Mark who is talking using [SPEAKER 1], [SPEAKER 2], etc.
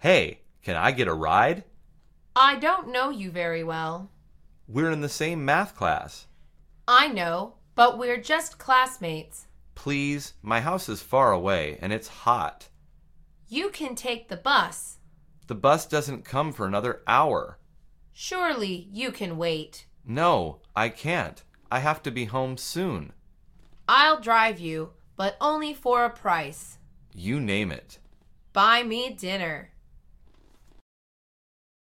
[SPEAKER 1] Hey, can I get a ride?
[SPEAKER 2] I don't know you very well.
[SPEAKER 1] We're in the same math class.
[SPEAKER 2] I know, but we're just classmates.
[SPEAKER 1] Please, my house is far away and it's hot.
[SPEAKER 2] You can take the bus.
[SPEAKER 1] The bus doesn't come for another hour.
[SPEAKER 2] Surely you can wait.
[SPEAKER 1] No, I can't. I have to be home soon.
[SPEAKER 2] I'll drive you, but only for a price.
[SPEAKER 1] You name it.
[SPEAKER 2] Buy me dinner.